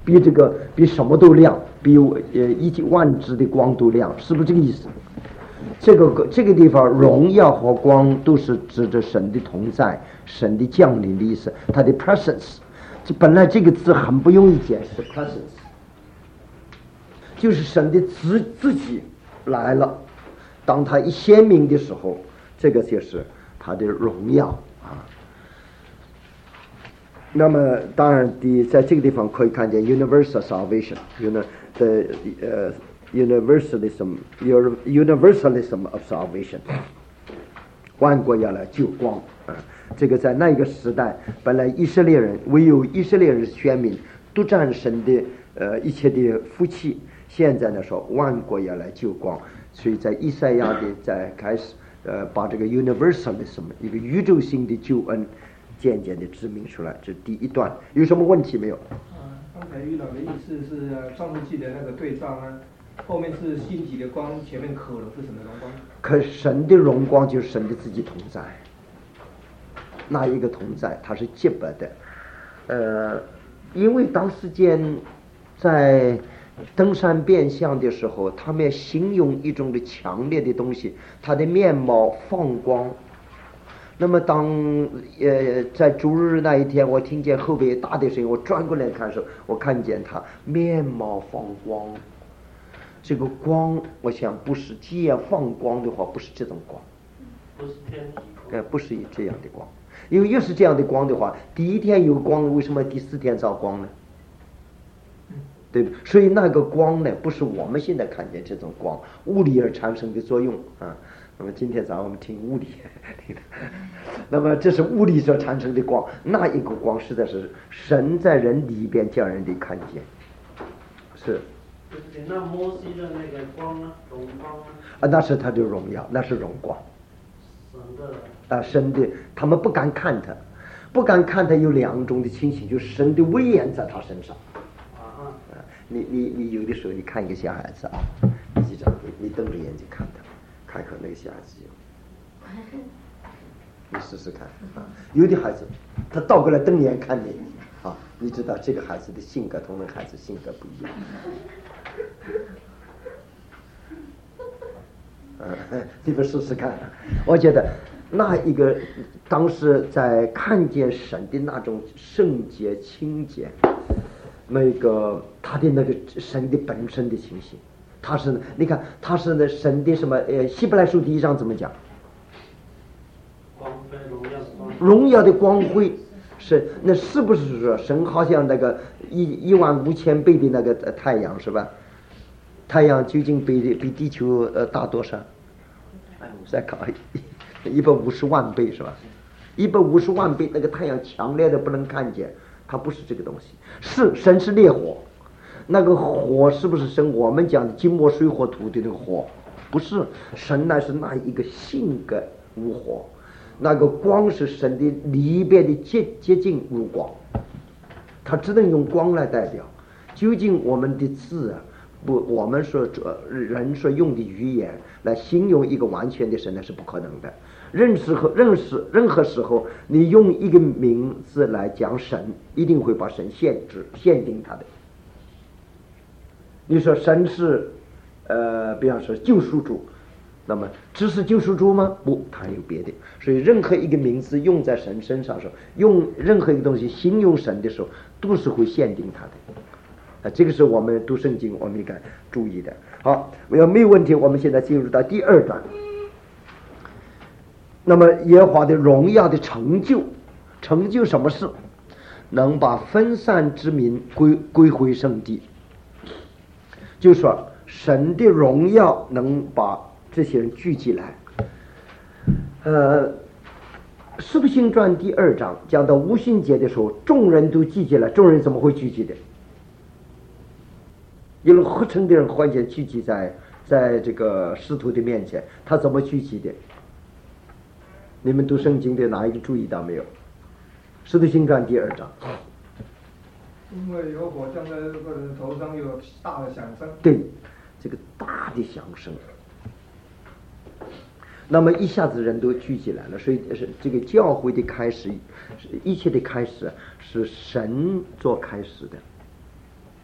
比什么都亮，比万只的光都亮，是不是这个意思？这个地方荣耀和光都是指着神的同在，神的降临的意思，他的 presence。这本来这个字很不容易解释 presence， 就是神的自己来了，当他一鲜明的时候，这个就是他的荣耀啊。那么当然在这个地方可以看见 universal salvation， universalism of salvation， 万国要来救光啊。这个在那个时代，本来以色列人唯有以色列人是选民，独占神的一切的福气。现在呢说万国要来救光，所以在以赛亚的在开始把这个 universalism 一个宇宙性的救恩渐渐的指明出来。这是第一段，有什么问题没有？ 刚才遇到的意思是创世纪的那个对照呢，后面是兴起的光，前面可能是什么荣光？ 可神的荣光就是神的自己同在，那一个同在它是结巴的，因为当时间在登山变相的时候，他们形容一种的强烈的东西，它的面貌放光。那么当在主日那一天，我听见后边大的声音，我转过来看的时候，我看见他面貌放光。这个光，我想不是，既然放光的话，不是这种光， 不是天体， 不是这样的光。因为越是这样的光的话，第一天有光，为什么第四天照光呢？对不对？所以那个光呢，不是我们现在看见这种光，物理而产生的作用啊。那么今天早上我们听物理，那么这是物理所产生的光，那一个光实在是神在人里边叫人得看见，是。 那摩西的那个光呢？荣光呢？ 那是他的荣耀，那是荣光。 神的神的，他们不敢看他，不敢看他有两种的情形，就是神的威严在他身上。你有的时候你看一个小孩子啊，你瞪着眼睛看他，看那个小孩子你试试看啊。有的孩子他倒过来瞪眼看你啊，你知道这个孩子的性格同那孩子性格不一样。你们试试看，我觉得那一个当时在看见神的那种圣洁清洁，那个他的那个神的本身的情形，他是你看他是那神的什么希伯来书第1章怎么讲？ 光辉荣耀的光辉是那是不是说神好像那个15000倍的那个太阳是吧？太阳究竟比地球大多少？再考150万倍是吧？150万倍，那个太阳强烈的不能看见，它不是这个东西。是神是烈火，那个火是不是神我们讲的金木水火土的那个火？不是，神乃是那一个性格无火，那个光是神的里边的接近无光，它只能用光来代表。究竟我们的字啊，不，我们说人所用的语言来形容一个完全的神，那是不可能的。任何时候，你用一个名字来讲神，一定会把神限定他的。你说神是比方说救赎主，那么只是救赎主吗？不，它有别的。所以任何一个名字用在神身上的时候，用任何一个东西形容神的时候，都是会限定他的。这个是我们读圣经我们应该注意的。好，没有问题，我们现在进入到第2段。那么耶和华的荣耀的成就什么事？能把分散之民归回圣地。就是说神的荣耀能把这些人聚集来。使徒行传第2章讲到五旬节的时候，众人都聚集了。众人怎么会聚集的？因为合成的人完全聚集在这个使徒的面前，他怎么聚集的？你们读圣经的哪一个注意到没有？使徒行传第2章。 因为有火降在这个人头上，有大的响声。对， 这个大的响声。那么一下子人都聚集来了，所以是这个教会的开始，一切的开始是神做开始的。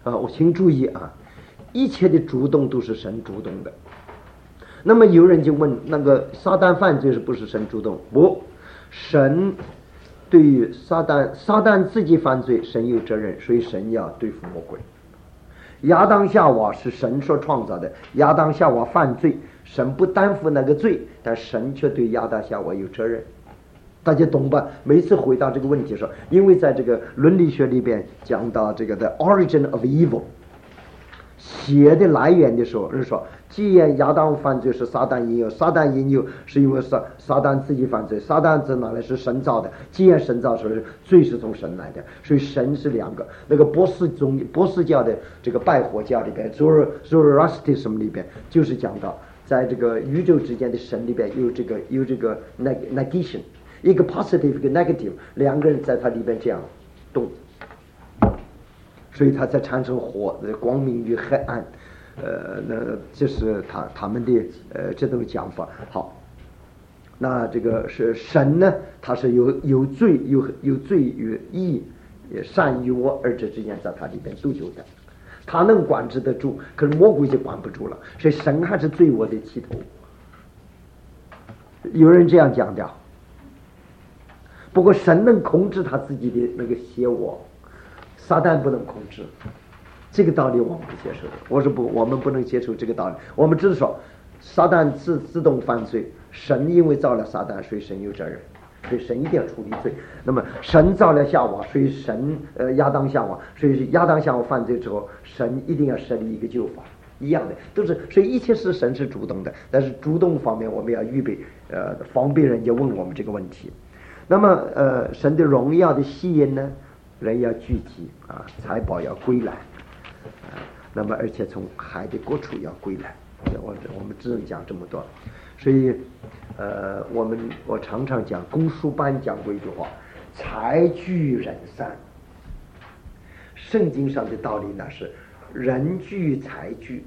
我请注意啊，一切的主动都是神主动的。那么有人就问，那个撒旦犯罪是不是神主动？不，神对于撒旦自己犯罪，神有责任，所以神要对付魔鬼。亚当夏娃是神所创造的，亚当夏娃犯罪，神不担负那个罪，但神却对亚当夏娃有责任。大家懂吧？每次回答这个问题的时候，因为在这个伦理学里边讲到这个 the origin of evil 邪的来源的时候，人说既然亚当犯罪是撒旦引诱，撒旦引诱是因为撒旦自己犯罪，撒旦在哪里是神造的，既然神造的时候罪是从神来的，所以神是两个。那个波斯教的这个拜火教里边 Zoroastrianism 里边就是讲到在这个宇宙之间的神里边有这个 negation， 一个 positive 一个 negative， 两个人在它里边这样动，所以它才产生火，光明与黑暗。那这是他们的这种讲法。好，那这个是神呢，他是有罪与义，善与恶二者之间在他里边都有的，他能管制得住，可是魔鬼就管不住了，所以神还是罪恶的起头。有人这样讲的，不过神能控制他自己的那个邪恶，撒旦不能控制。这个道理我们不接受的，我说不，我们不能接受这个道理。我们只是说撒旦自动犯罪，神因为造了撒旦，所以神有责任，所以神一定要处理罪。那么神造了夏娃，所以神亚当夏娃，所以亚当夏娃犯罪之后，神一定要设立一个救法，一样的都是，所以一切是神是主动的，但是主动方面我们要预备防备人家问我们这个问题。那么神的荣耀的吸引呢，人要聚集啊，财宝要归来。那么而且从海的各处要归来，我们只能讲这么多。所以我常常讲公输班讲过一句话，财聚人散。圣经上的道理呢是人聚财聚，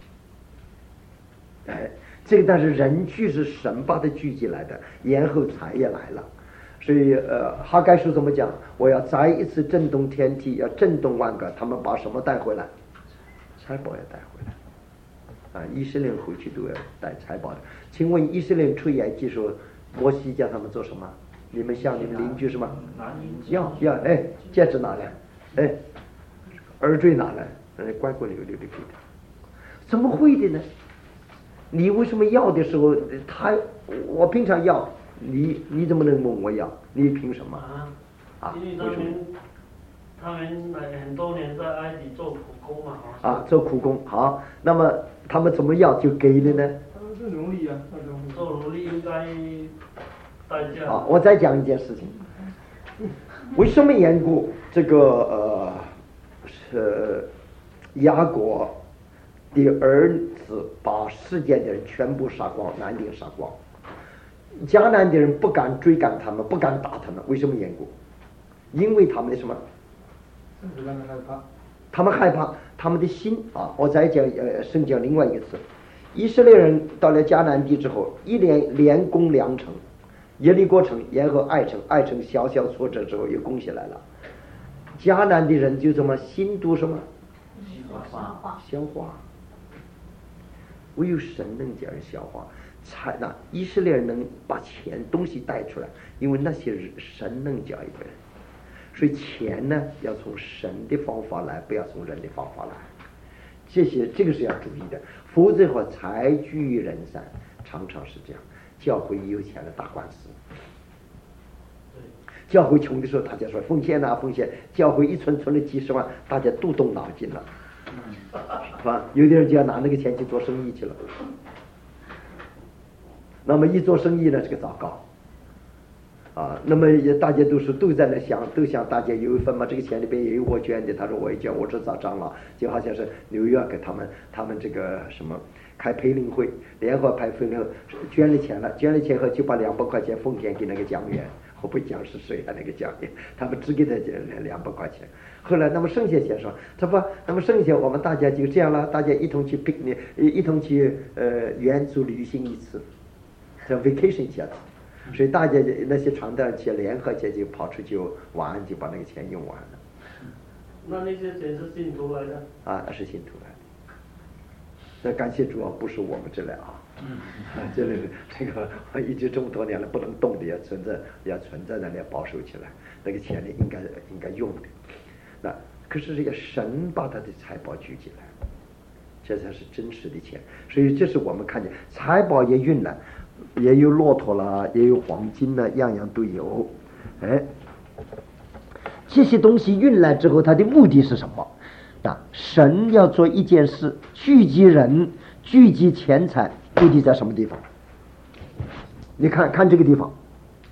这个但是人聚是神把它聚集来的，然后财也来了。所以哈该书怎么讲？我要再一次震动天地，要震动万国，他们把什么带回来？财宝要带回来以色列人回去都要带财宝的。请问以色列人出埃及时候，摩西叫他们做什么？你们向你们邻居什么？要戒指拿来，耳坠拿来，乖乖溜溜的给他。怎么会的呢？你为什么要的时候，我平常要，你怎么能问我要？你凭什么？ 因为他们很多年在埃及做苦工嘛。 做苦工好，那么他们怎么要就给了呢？ 他们是奴隶啊， 做奴隶应该代价。 我再讲一件事情，为什么缘故？这个雅各的儿子把世界的人全部杀光，南地杀光，迦南的人不敢追赶他们，不敢打他们，为什么缘故？因为他们的什么？他们害怕，他们的心我再讲圣经另外一个词，以色列人到了迦南地之后，一连攻2城，耶利哥城，然后爱城小小挫折之后又攻下来了。迦南的人就这么心都什么？消化。唯有神能叫人消化，以色列人能把东西带出来，因为那些神能叫一个人。所以钱呢要从神的方法来，不要从人的方法来，这个是要注意的，否则的话财聚人散，常常是这样。教会有钱的打官司，教会穷的时候大家说奉献奉献，教会一存了几十万，大家都动脑筋了，是吧？有的人就要拿那个钱去做生意去了，那么一做生意呢，这个糟糕。那么大家都在那想，都想大家有一份嘛，这个钱里边也有我捐的，他说我也捐，我这咋长了？就好像是纽约给他们这个什么开培灵会，联合派培灵会，捐了钱后就把200块钱奉献给那个讲员，我不讲是谁那个讲员，他们只给他200块钱。后来那么剩下钱说，他说那么剩下我们大家就这样了，大家一同去一同去远足旅行一次，叫 vacation 一下子。所以大家那些传道人联合起就跑出去玩，就把那个钱用完了。 那些钱是信徒来的？ 啊，是信徒来的。那感谢主啊，不是我们这来啊。这个一直这么多年了不能动的也存在那里保守起来，那个钱呢应该用的。那可是这个神把他的财宝聚集来，这才是真实的钱。所以这是我们看见财宝也运来，也有骆驼啦，也有黄金啦，样样都有。哎，这些东西运来之后，它的目的是什么？神要做一件事，聚集人，聚集钱财，目的在什么地方？你看这个地方，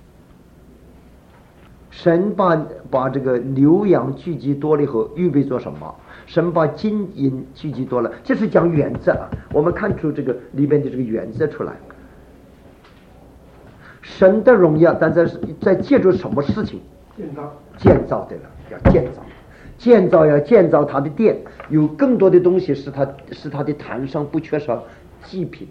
神把这个牛羊聚集多了以后，预备做什么？神把金银聚集多了，这是讲原则啊。我们看出这个里面的这个原则出来。神的荣耀，但在借助什么事情？建造对了，要建造他的殿，有更多的东西使他的坛上不缺少祭品。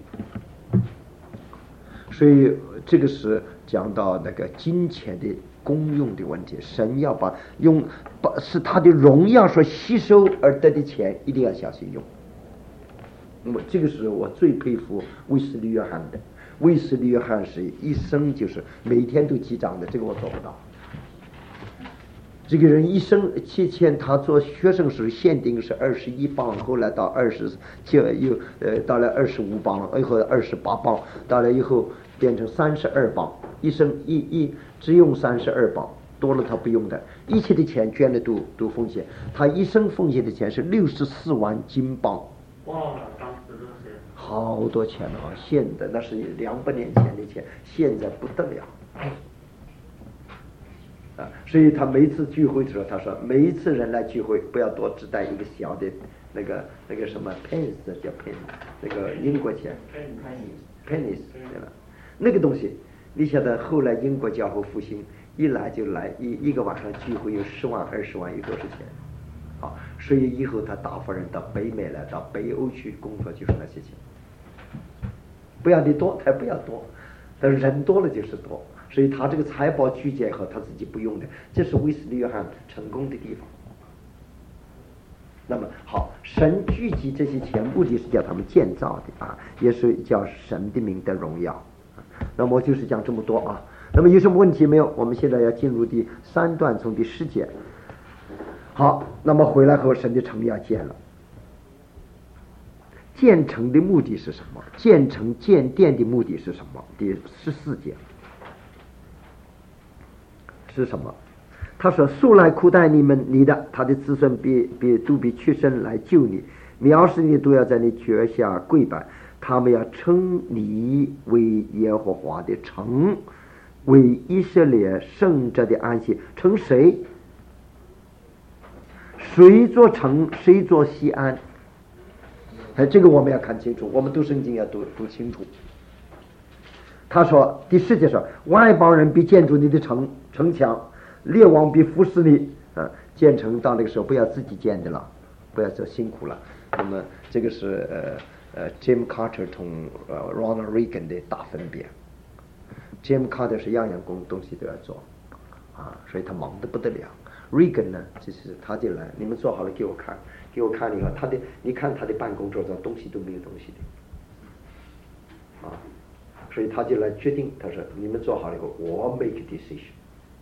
所以这个是讲到那个金钱的功用的问题。神要使他的荣耀所吸收而得的钱，一定要小心用。那么这个是我最佩服卫斯理约翰的。卫斯理约翰是一生就是每天都记账的，这个我做不到。这个人一生期间，他做学生时限定是21磅，后来到到了25磅，以后28磅，到了以后变成32磅，一生只用32磅，多了他不用的，一切的钱捐的都奉献，他一生奉献的钱是64万金镑。 哇，当时这些好多钱啊！现在那是200年前的钱，现在不得了。所以他每一次聚会的时候，他说每一次人来聚会不要多只带一个小的那个什么 pence 叫 pence， 那个英国钱 pennies 对了，那个东西你晓得后来英国教会复兴一来就来一个晚上聚会有10万20万有多少钱啊？所以以后他大部分人到北美来，到北欧去工作就是那些钱，不要你多才不要多，但是人多了就是多。所以他这个财宝聚集以后，他自己不用的，这是卫斯理约翰成功的地方。那么好，神聚集这些钱，目的是叫他们建造的啊，也是叫神的名的荣耀。那么我就是讲这么多啊。那么有什么问题没有？我们现在要进入第3段，从第10节。好，那么回来后，神的城要建了。建城的目的是什么？建城建殿的目的是什么？第14节。是什么？他说素来苦待你的，他的子孙都必屈身来救你，藐视你都要在你脚下跪拜，他们要称你为耶和华的城，为以色列圣者的安息。称谁？谁做城，谁做西安？这个我们要看清楚，我们读圣经要读清楚。他说第10节说，外邦人必建筑你的城墙，列王必服侍你。建成到那个时候不要自己建的了，不要做辛苦了。那么这个是Jim Carter 同Ronald Reagan 的大分别。Jim Carter 是样样东西都要做啊，所以他忙得不得了。Reagan 呢，就是他就来，你们做好了给我看了以后，你看他的办公桌上东西都没有东西的啊。所以他就来决定，他说你们做好了以后，我 make a decision。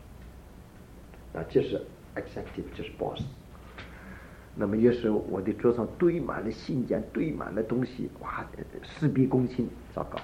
这是 executive， 这是 boss。那么有时候我的桌上堆满了信件，堆满了东西，哇，事必躬亲，糟糕。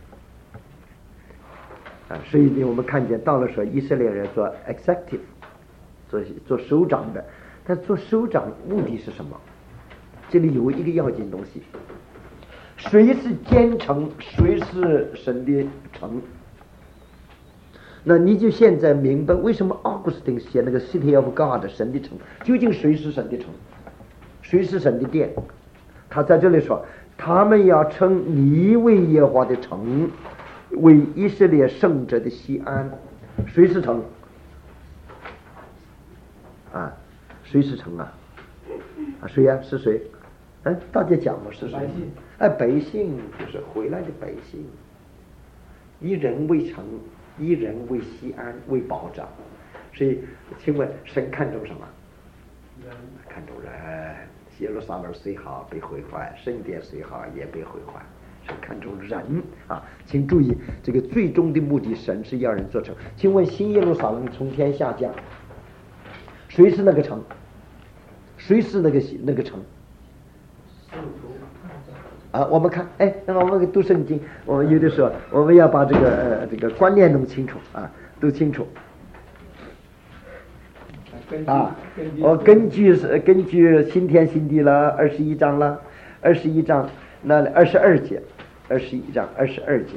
所以我们看见到了说以色列人做 executive， 做首长的，但做首长目的是什么？这里有一个要紧东西。谁是奸臣，谁是神的城？那你就现在明白为什么奥古斯丁写那个 City of God 神的城，究竟谁是神的城，谁是神的殿？他在这里说，他们要称你为耶和华的城，为以色列圣者的西安。谁是城啊？谁是城啊？谁呀？是谁？大家讲嘛，是谁？百姓就是回来的百姓。以人为城，以人为西安，为保障。所以请问神看重什么？ 看重人。耶路撒冷虽好被毁坏，圣殿虽好也被毁坏，是看重人啊！请注意，这个最终的目的，神是要人做成。请问新耶路撒冷从天下降，谁是那个城？谁是那个城？啊，我们看，那我们读圣经，我们有的时候我们要把这个观念弄清楚啊，都清楚。啊，我根据新天新地了21章了，21章那22节，21章22节。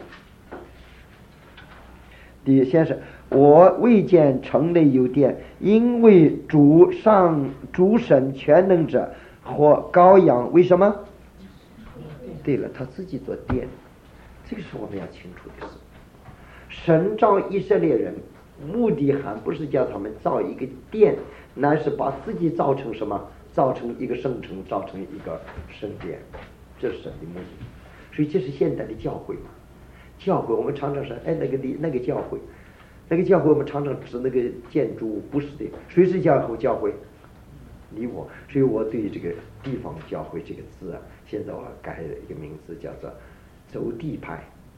先是我未见城内有殿，因为主神全能者或羔羊，为什么？对了，他自己做殿，这个是我们要清楚的事。神召以色列人，目的还不是叫他们造一个殿，乃是把自己造成什么？造成一个圣城，造成一个圣殿，这是神的目的。所以这是现代的教会嘛。教会我们常常说，那个教会，我们常常指那个建筑物，不是的。谁是教会？你我。所以我对这个地方教会这个字啊，现在我改了一个名字，叫做走地派。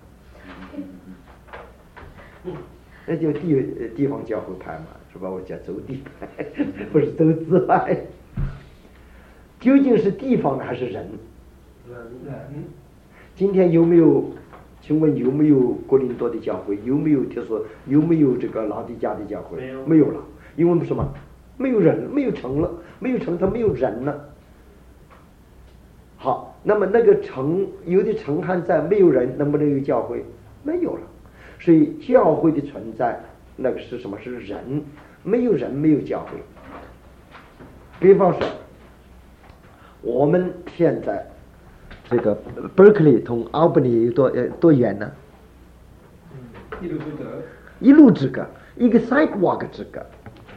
那就地方教会派嘛，是吧？我叫走地派，不是走资派。究竟是地方还是人？ 人。 今天请问有没有哥林多的教会？有没有这个老底嘉的教会？没有了，因为什么？没有人，没有城了，没有城，它没有人了。好，那么那个城，有的城还在，没有人，能不能有教会？没有了。所以教会的存在，那个是什么？是人，没有人，没有教会。比方说，我们现在这个 Berkeley 同 Albany 有多远呢？一路之隔，一个 sidewalk 之隔。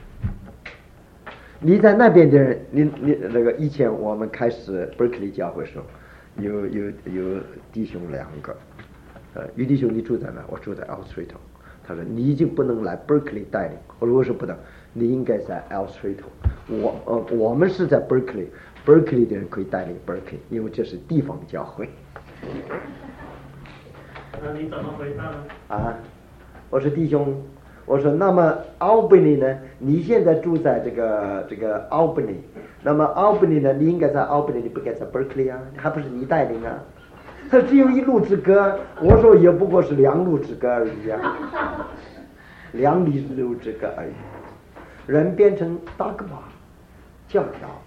你在那边的人，你那个以前我们开始 Berkeley 教会的时候，有弟兄2个。于弟兄，你住在哪？我住在 Alstrito。他说你已经不能来 Berkeley 带领。我说不能，你应该在 Alstrito。我们是在 Berkeley 的人可以带领 Berkeley， 因为这是地方教会。 那你怎么回答呢？ 啊，我说弟兄，我说那么 Albany 呢？你现在住在这个 Albany， 那么 Albany 呢？你应该在 Albany， 你不该在 Berkeley 啊，还不是你带领啊？它只有一路之隔，我说也不过是2路之隔而已啊，2路之隔而已。人变成大个吧，教条。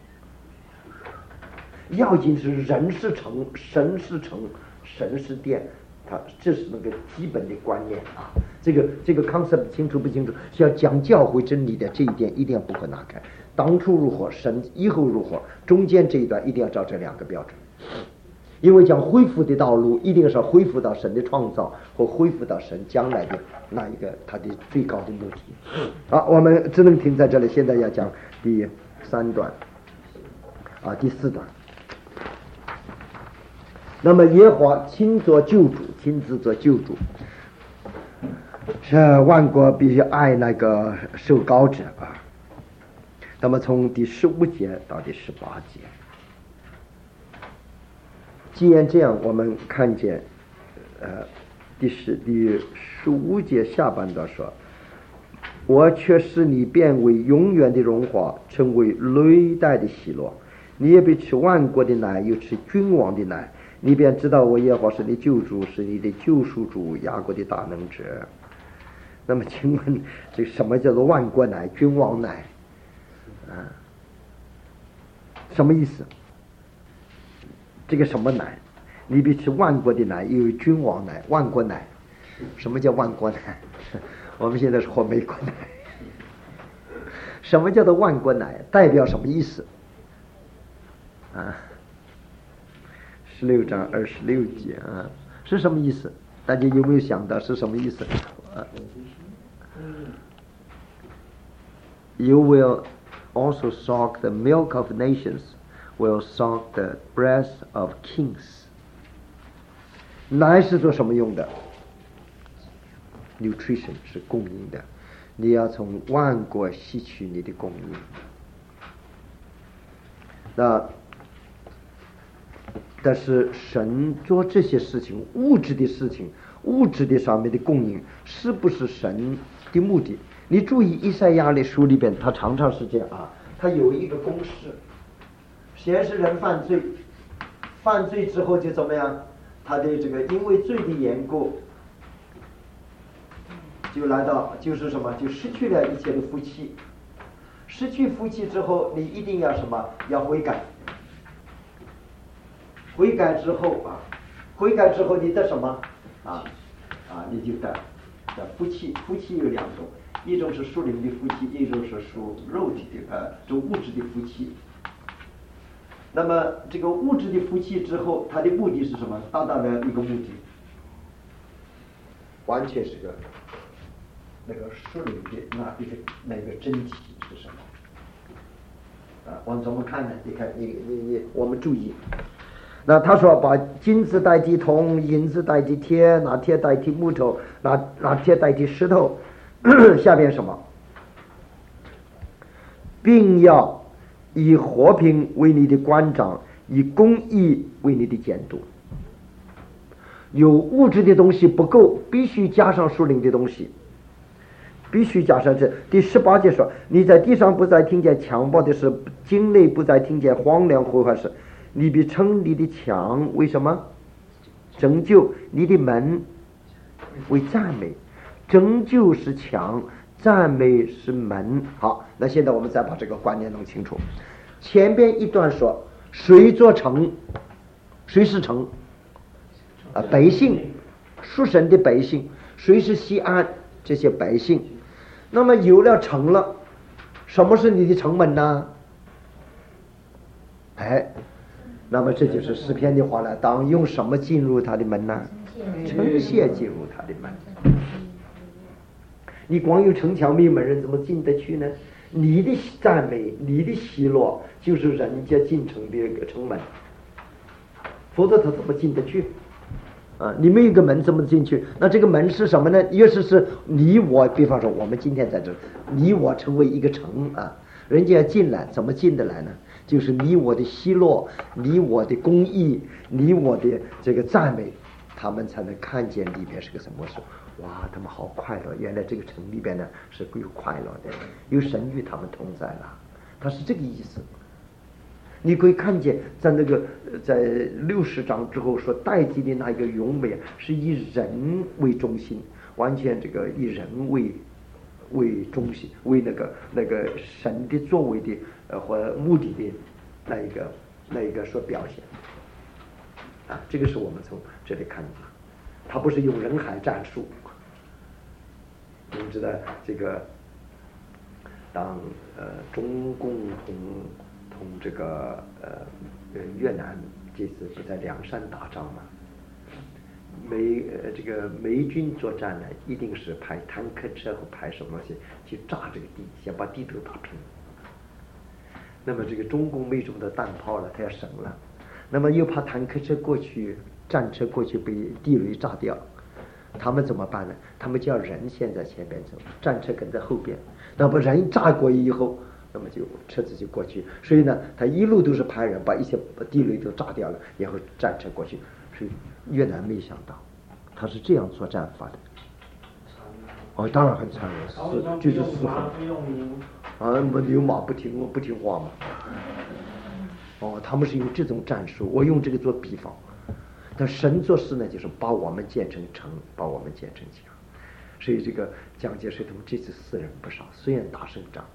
要紧是人是城，神是城，神是殿，这是那个基本的观念啊。这个 concept 清楚不清楚？是要讲教会真理的这一点一定要不可拿开。当初如何，神以后如何，中间这一段一定要照这2个标准。因为讲恢复的道路，一定是恢复到神的创造和恢复到神将来的那一个他的最高的目的。好，我们只能停在这里。现在要讲第3段，第4段。那么耶和华亲自做救主，是万国必须爱那个受膏者啊。那么从第15节到第18节。既然这样，我们看见，第15节下半段说：“我却使你变为永远的荣华，成为历代的喜乐。你也必吃万国的奶，又吃君王的奶。你便知道我耶和华是你救主，是你的救赎主，雅各的大能者。”那么，请问这什么叫做万国奶、君王奶？什么意思？这个什么奶？你必吃万国的奶，又有君王奶、万国奶。什么叫万国奶？我们现在是喝美国奶。什么叫做万国奶？代表什么意思？16章26节是什么意思？大家有没有想到是什么意思？You will also suck the milk of nations.Will suck the breast of kings。 奶是做什么用的？ Nutrition 是供应的，你要从万国吸取你的供应。 但是神做这些事情，物质的事情，物质的上面的供应，是不是神的目的？你注意以赛亚的书里边，他常常是这样啊，他有一个公式，先是人犯罪，犯罪之后就怎么样？他的这个因为罪的缘故，就来到就是什么？就失去了一切的福气。失去福气之后，你一定要什么？要悔改。悔改之后啊，悔改之后你得什么？你就得福气。福气有两种，一种是属灵的福气，一种是属肉体的这物质的福气。那么这个物质的福气之后，它的目的是什么？达到了一个目的，完全是个那个属灵的那个真体是什么？往怎么看呢？你看，我们注意。那他说把金子代替铜，银子代替铁，拿铁代替木头，拿铁代替石头。下边什么？并要以和平为你的官长，以公义为你的监督。有物质的东西不够，必须加上属灵的东西，必须加上这。第18节说：你在地上不再听见强暴的事，境内不再听见荒凉毁坏事。你必称你的墙为什么？拯救。你的门为赞美。拯救是墙，赞美是门。好，那现在我们再把这个观念弄清楚。前边一段说谁做城？谁是城？百姓，属神的百姓。谁是西安？这些百姓。那么有了城了，什么是你的城门呢？那么这就是诗篇的话了，当用什么进入他的门呢？称谢进入他的门。你光有城墙没有门人怎么进得去呢？你的赞美，你的喜乐，就是人家进城的一个城门，否则他怎么进得去？你没有一个门怎么进去？那这个门是什么呢？越是你我，比方说我们今天在这，你我成为一个城啊，人家要进来，怎么进得来呢？就是你我的喜乐，你我的公义，你我的这个赞美，他们才能看见里面是个什么事。哇，他们好快乐！原来这个城里边呢是有快乐的，有神与他们同在了，他是这个意思。你可以看见在那个在60章之后说代替的那一个永美是以人为中心，完全这个以人为中心，为那个神的作为的或目的的那一个所表现这个是我们从这里看的，他不是用人海战术。我们知道这个当中共同这个越南这次不在凉山打仗嘛，这个美军作战呢，一定是派坦克车和派什么东西去炸这个地，先把地头打平。那么这个中共美中的弹炮了，它要省了，那么又怕坦克车过去、战车过去被地雷炸掉，他们怎么办呢？他们叫人先在前边走，战车跟在后边。那么人炸过以后，那么就车子就过去，所以呢，他一路都是派人把一些地雷都炸掉了，然后战车过去。所以越南没想到，他是这样作战法的。当然很残忍，就是死狠。牛马不听话嘛。他们是用这种战术，我用这个做比方。但神做事呢，就是把我们建成城，把我们建成墙。所以这个蒋介石他们这次死人不少，虽然打胜仗。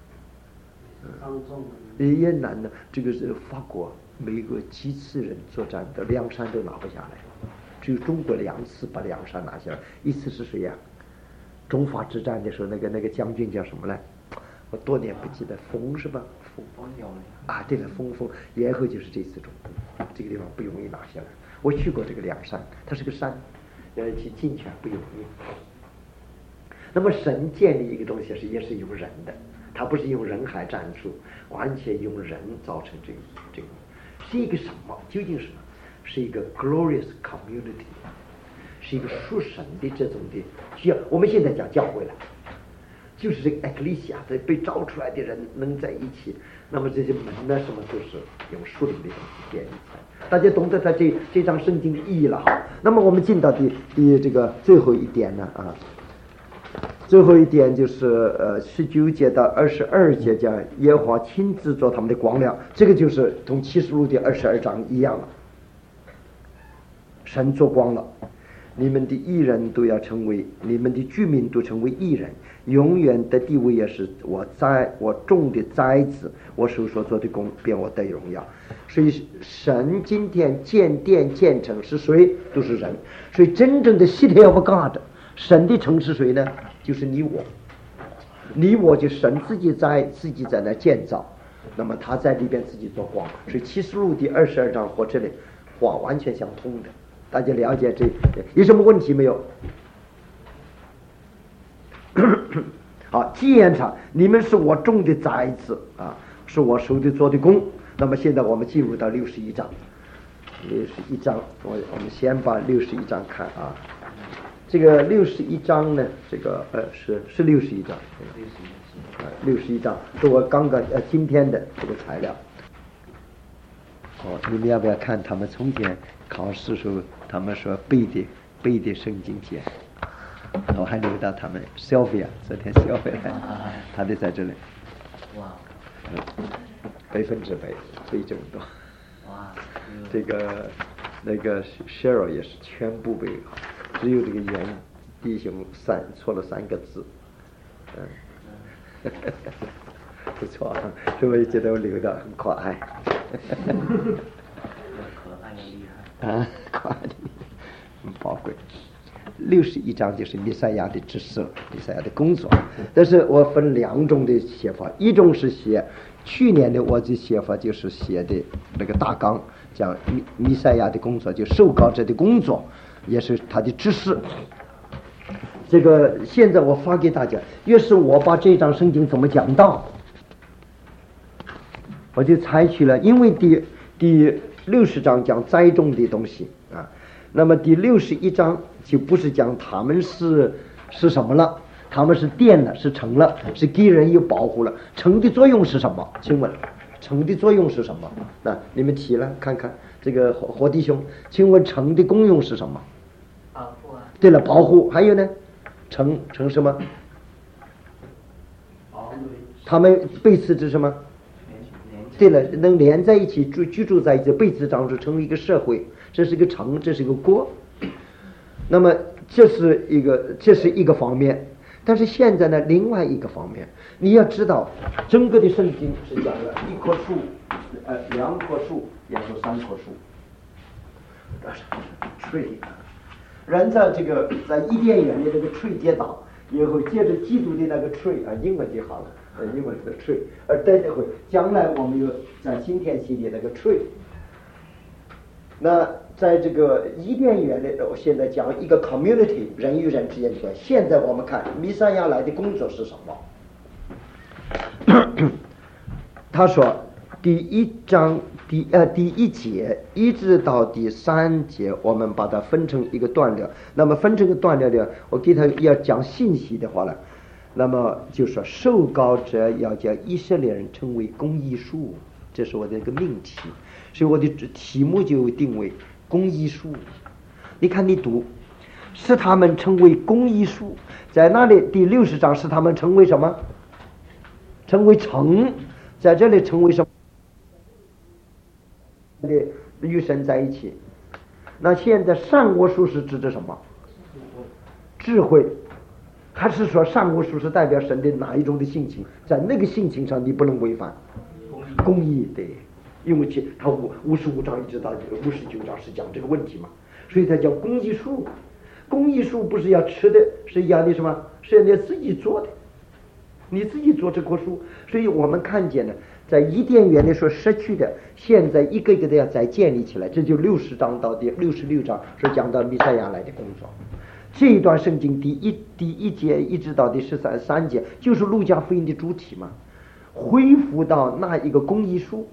越南呢，这个是法国每个几次人作战的凉山都拿不下来，只有中国2次把凉山拿下来，一次是谁呀？中法之战的时候，那个将军叫什么来？我多年不记得，冯是吧？冯对了，冯，然后就是这次中共这个地方不容易拿下来。我去过这个凉山，它是个山，去进去不容易。那么神建立一个东西也是用人的，他不是用人海战术，完全用人造成这个是一个什么？究竟是什么？是一个 glorious community， 是一个属神的这种的需要。我们现在讲教会了， 就是这个 ecclesia 的被招出来的人能在一起，那么这些门呢什么都是用属灵的东西建立起来。大家懂得他这张圣经的意义了哈。那么我们进到这个最后一点呢啊，最后一点就是19节到22节讲耶和华亲自做他们的光亮，这个就是同启示录的22章一样了。神做光了，你们的义人都要成为，你们的居民都成为义人，永远的地位也是我种的栽子，我手所做的工便我得荣耀。所以神今天建殿建成是谁？都是人。所以真正的 city of God， 神的城是谁呢？就是你我，你我就神自己在那建造，那么他在里边自己做光。所以启示录第22章和这里话完全相通的。大家了解这有什么问题没有？好，既言场，你们是我种的栽子啊，是我手里做的工。那么现在我们进入到61章，61章，我们先把61章看啊。这个61章呢，这个是61章，61章是我刚刚今天的这个材料。你们要不要看他们从前考试时候他们说背的圣经节？我还留到他们 Sylvia 昨天 Sylvia 来，他的在这里，哇，100%背这么多，哇，这个那个 Cheryl 也是全部背好，只有这个严弟兄错了3个字，不错，所以我觉得我留的很可爱。啊，可爱的，很宝贵。61章就是弥赛亚的指示，弥赛亚的工作。但是我分2种的写法，一种是写去年的我的写法，就是写的那个大纲，讲弥赛亚的工作，就受膏者的工作，也是他的指示。这个现在我发给大家，越是我把这张圣经怎么讲到，我就采取了，因为第60章讲栽种的东西啊，那么第61章就不是讲他们是什么了，他们是殿了，是城了，是给人有保护了。城的作用是什么？请问城的作用是什么？那你们提了看看这个火弟兄，请问城的功用是什么？ 保护啊。 对了，保护。还有呢？城什么？他们彼此是什么？对了，能连在一起居住在一起，彼此长出成为一个社会，这是一个城，这是一个国。那么这是一个方面，但是现在呢，另外一个方面，你要知道，整个的圣经是讲了1棵树，2棵树，也说3棵树。tree， 人在伊甸园的那个 tree 跌倒以后，接着基督的那个 tree 英文就好了。英文的 tree， 而待会将来我们有在新天系列那个 tree。那在这个伊甸园的，我现在讲一个 community， 人与人之间的关系。现在我们看弥赛亚来的工作是什么？他说第1章第1节一直到第3节，我们把它分成一个段落。那么分成一个段落呢，我给他要讲信息的话呢，那么就说受膏者要叫以色列人成为公义树，这是我的一个命题，所以我的题目就定为公义树。你看你读，使他们成为公义树，在那里第60章使他们成为什么？成为城，在这里成为什么？与神在一起。那现在善恶树是指的什么？智慧。还是说善恶树是代表神的哪一种的性情？在那个性情上你不能违反公义，对，因为他55章一直到59章是讲这个问题嘛，所以他叫公义树。公义树不是要吃的，是要你什么？是要你自己做的，你自己做这棵树。所以我们看见呢，在伊甸园里所失去的，现在一个一个的要再建立起来。这就60章到第66章是讲到弥赛亚来的工作。这一段圣经第一节一直到第13节，就是路加福音的主体嘛，恢复到那一个公义树。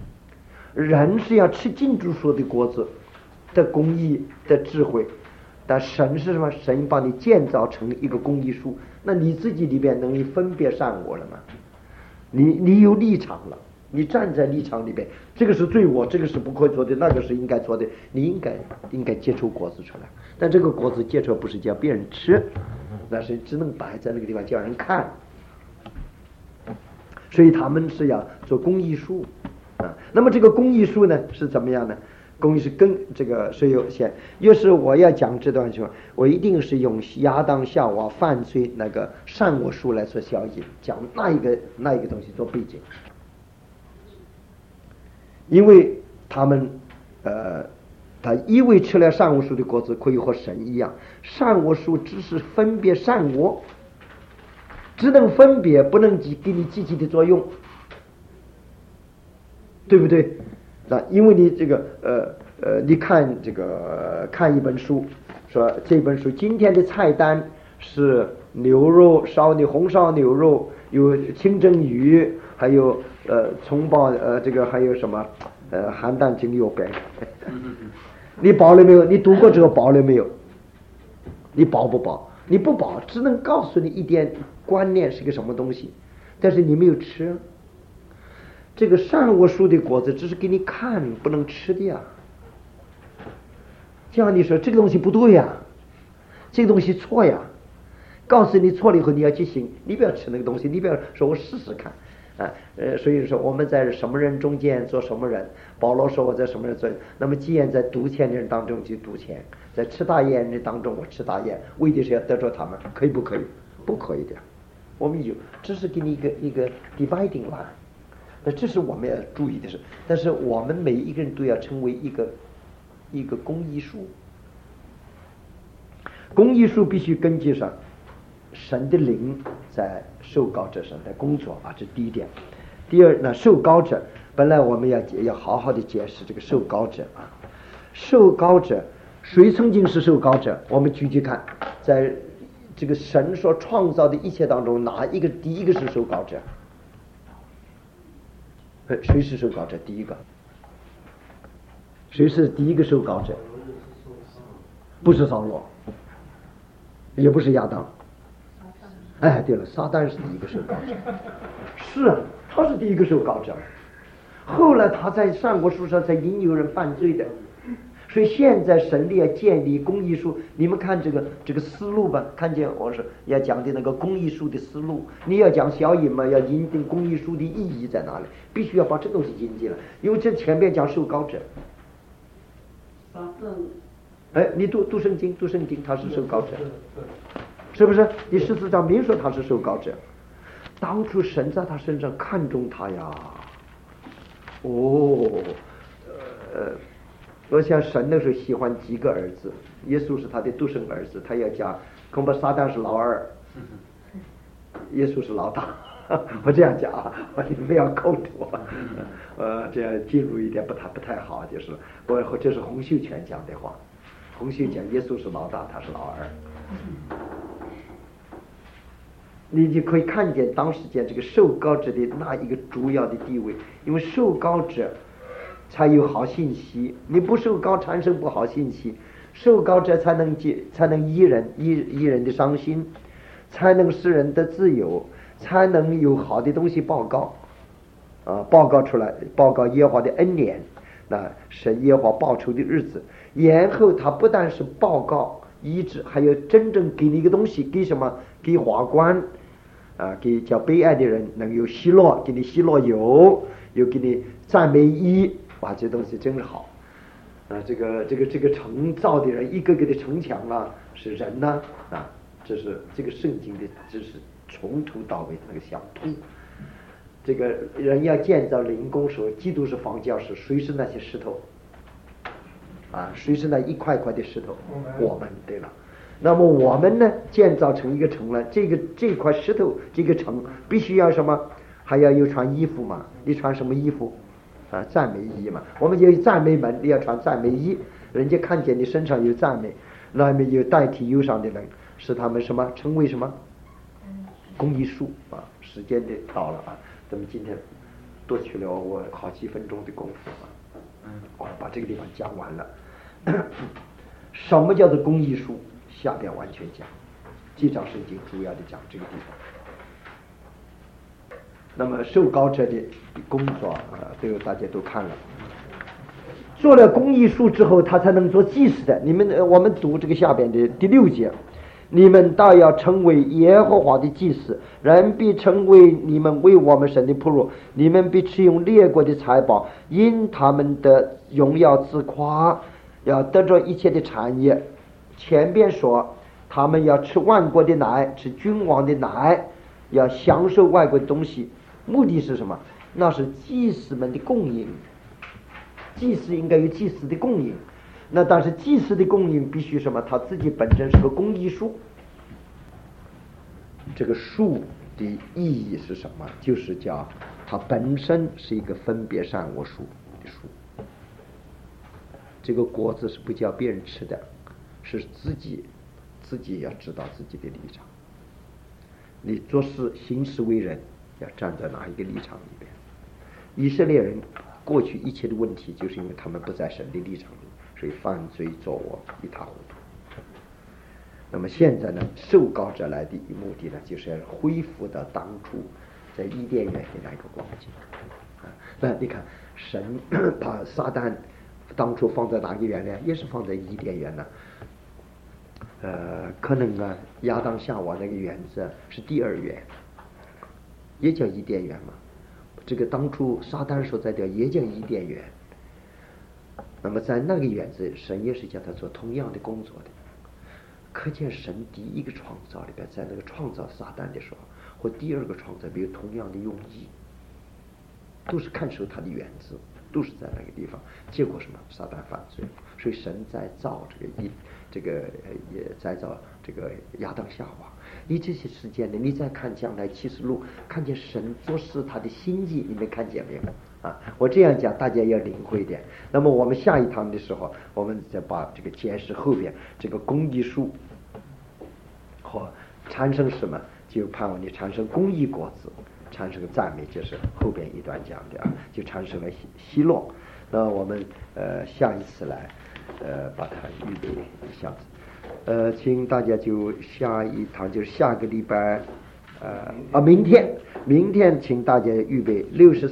人是要吃进主说的果子的公义的智慧， 但神是什么？神把你建造成一个公义树，那你自己里边能够分别善恶了吗？你有立场了，你站在立场里边，这个是罪我，这个是不可以做的，那个是应该做的，你应该结出果子出来。但这个果子结出不是叫别人吃，那是只能摆在那个地方叫人看。所以他们是要做公益树啊。那么这个公益树呢是怎么样呢？公益是跟这个是有限。要是我要讲这段话，我一定是用亚当夏娃犯罪那个善恶树来做效应，讲那一个东西做背景。因为他们他因为吃了善恶树的果子可以和神一样，善恶树只是分别善恶，只能分别，不能给你积极的作用，对不对？因为你这个你看这个看一本书，说这本书今天的菜单是牛肉红烧牛肉，有清蒸鱼，还有葱爆这个还有什么咸蛋蒸油饼。你饱了没有？你读过这个饱了没有？你饱不饱？你不饱，只能告诉你一点观念是个什么东西，但是你没有吃。这个善恶树的果子只是给你看，不能吃的呀。叫你说这个东西不对呀，这个东西错呀，告诉你错了以后你要记醒，你不要吃那个东西，你不要说我试试看啊。所以说我们在什么人中间做什么人。保罗说我在什么人做，那么既然在赌钱的人当中就赌钱，在吃大烟的当中我吃大烟，为的是要得着他们，可以不可以？不可以的。我们这是给你一个 dividing line， 那这是我们要注意的事。但是我们每一个人都要成为一个公益树。公益树必须根据上神的灵在受膏者上的工作啊，这第一点。第二呢，受膏者本来我们要好好的解释这个受膏者啊。受膏者谁曾经是受膏者？我们举举看，在这个神所创造的一切当中，哪一个第一个是受膏者？谁是受膏者？第一个，谁是第一个受膏者？不是扫罗，也不是亚当。哎，对了，撒旦是第一个受膏者。是啊，他是第一个受膏者。后来他在善恶树上才引诱人犯罪的。所以现在神力要建立公益树，你们看这个思路吧，看见我说要讲的那个公益树的思路，你要讲小引嘛，要引定公益树的意义在哪里，必须要把这东西引进来，因为这前面讲受膏者。哎，你读圣经，他是受膏者，是不是？第14章明说他是受膏者，当初神在他身上看中他呀。我想神那时候喜欢几个儿子，耶稣是他的独生儿子，他要讲恐怕撒旦是老二，耶稣是老大。我这样讲啊，你们要扣着我，这样进入一点不太好，就是这是洪秀全讲的话，洪秀讲耶稣是老大，他是老二。你就可以看见当时间这个受膏者的那一个主要的地位，因为受膏者才有好信息，你不受膏产生不好信息，受膏者才能医人的伤心，才能使人的自由，才能有好的东西报告报告出来，报告耶和华的恩典，那是耶和华报仇的日子。然后他不但是报告医治，还有真正给你一个东西，给什么？给法官给叫悲哀的人能有喜乐，给你喜乐油，又给你赞美衣，哇，这东西真好这个城造的人一个个的城墙是人这是这个圣经的，这是从头到尾的那个相通。这个人要建造灵宫时候，基督是房教师，谁是那些石头谁是那一块块的石头？我们。对了，那么我们呢，建造成一个城了，这块石头，这个城必须要什么？还要有穿衣服嘛？你穿什么衣服赞美衣嘛。我们有赞美门，你要穿赞美衣，人家看见你身上有赞美，那么有代替忧伤的人，使他们什么？成为什么？公益树时间的到了咱们今天多取了我好几分钟的功夫我把这个地方讲完了。 什么叫做公益数？下边完全讲，这章圣经主要的讲这个地方。那么受膏者的工作都大家都看了，做了公益数之后，他才能做祭司的。我们读这个下边的第6节，你们倒要成为耶和华的祭司，人必成为你们为我们神的仆人，你们必吃用列国的财宝，因他们的荣耀自夸，要得着一切的产业。前边说他们要吃万国的奶，吃君王的奶，要享受外国的东西，目的是什么？那是祭司们的供应，祭司应该有祭司的供应。那但是祭司的供应必须什么？他自己本身是个公益数。这个数的意义是什么？就是叫它本身是一个分别善恶树的树。这个果子是不叫别人吃的，是自己要知道自己的立场。你做事行事为人要站在哪一个立场里边？以色列人过去一切的问题，就是因为他们不在神的立场里，所以犯罪作恶一塌糊涂。那么现在呢，受膏者来的目的呢，就是要恢复到当初在伊甸园的那个光景。那你看，神把撒旦当初放在哪个园呢？也是放在伊甸园呢。可能啊，亚当夏娃那个园子是第2园，也叫伊甸园嘛。这个当初撒旦所在的也叫伊甸园。那么在那个园子，神也是叫他做同样的工作的。可见神第一个创造里边，在那个创造撒旦的时候，或第2个创造没有同样的用意，都是看守他的园子，都是在那个地方。结果什么？撒旦犯罪，所以神在造也在造这个亚当夏娃。你这些时间呢，你再看将来启示录，看见神做事他的心意，你们看见没有啊？我这样讲，大家要领会一点。那么我们下一堂的时候，我们再把这个解释后边这个公益树和产生什么，就盼望你产生公益果子，产生赞美，就是后边一段讲的就产生了希洛。那我们下一次来把它预备一下子。请大家就下一堂就是下个礼拜明天请大家预备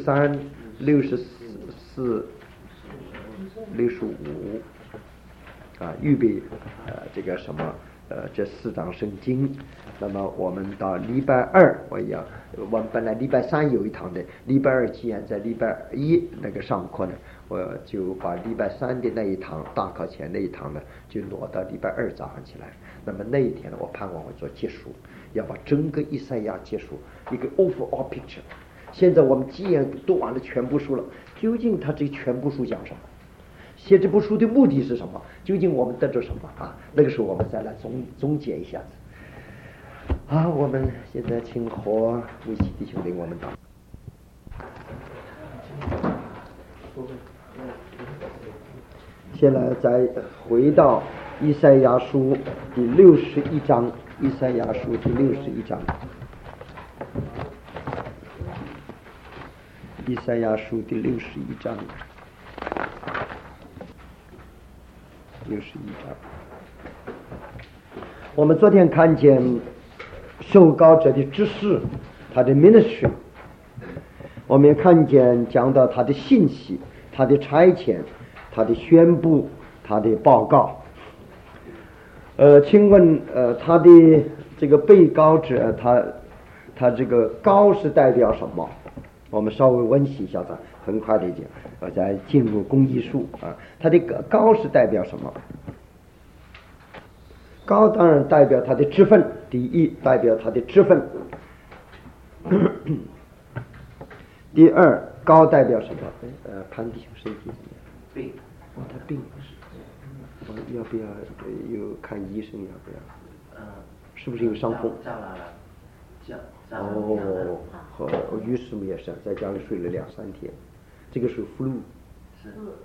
63、64、65预备这个什么这4章圣经。那么我们到礼拜2，我们本来礼拜3有一堂的，礼拜2既然在礼拜1那个上课呢，我就把礼拜3的那一堂大考前那一堂呢，就挪到礼拜2早上起来。那么那一天呢，我盼望我做结束，要把整个以赛亚结束一个 overall picture。现在我们既然读完了全部书了，究竟他这全部书讲什么？写这部书的目的是什么？究竟我们得着什么那个时候我们再来总结一下子。好，我们现在请和维奇弟兄领我们祷。现在再回到以赛亚书第61章，以赛亚书第61章，以赛亚书第61章，61章。我们昨天看见受膏者的指示，他的 ministry， 我们也看见讲到他的信息，他的差遣，他的宣布，他的报告。请问他的这个被膏者，他这个膏是代表什么？我们稍微温习一下子，很快的一点，再进入公益术他的膏是代表什么？膏当然代表他的职分，第一代表他的职分，第二膏代表什么？潘弟兄身体怎么样？ 病。 他病。要不要有看医生？要不要？是不是有伤风？于师母也是在家里睡了2、3天，这个是 flu。是。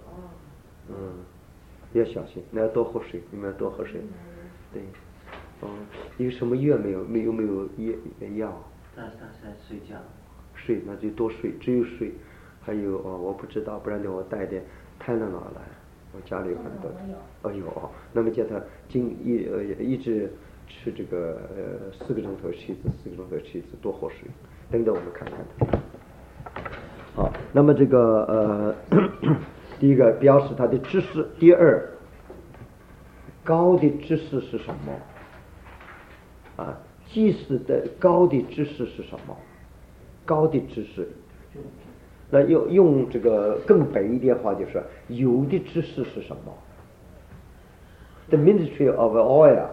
要小心，你要多喝水，你们要多喝水。对。有什么药没有？没有药。 他在睡觉。 睡，那就多睡，只有睡。还有我不知道，不然的我带点泰诺来。 我家里有很多。哎呦，那么叫他一直吃这个4个钟头吃一次，4个钟头吃一次，多喝水。等等，我们看看。好，那么这个第一个表示他的知识，第二，高的知识是什么？啊，祭司的高的知识是什么？高的知识，那用这个更白一点话就是有的知识是什么 ？The ministry of oil，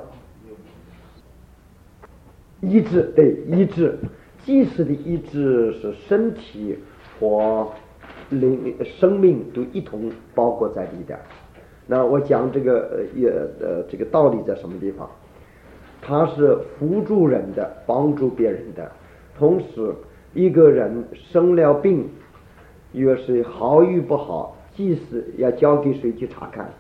医治，对，医治，祭司的医治是身体和生命都一同包括在里边。那我讲这个这个道理在什么地方？它是扶助人的，帮助别人的。同时，一个人生了病，越是好与不好，祭司要交给谁去查看？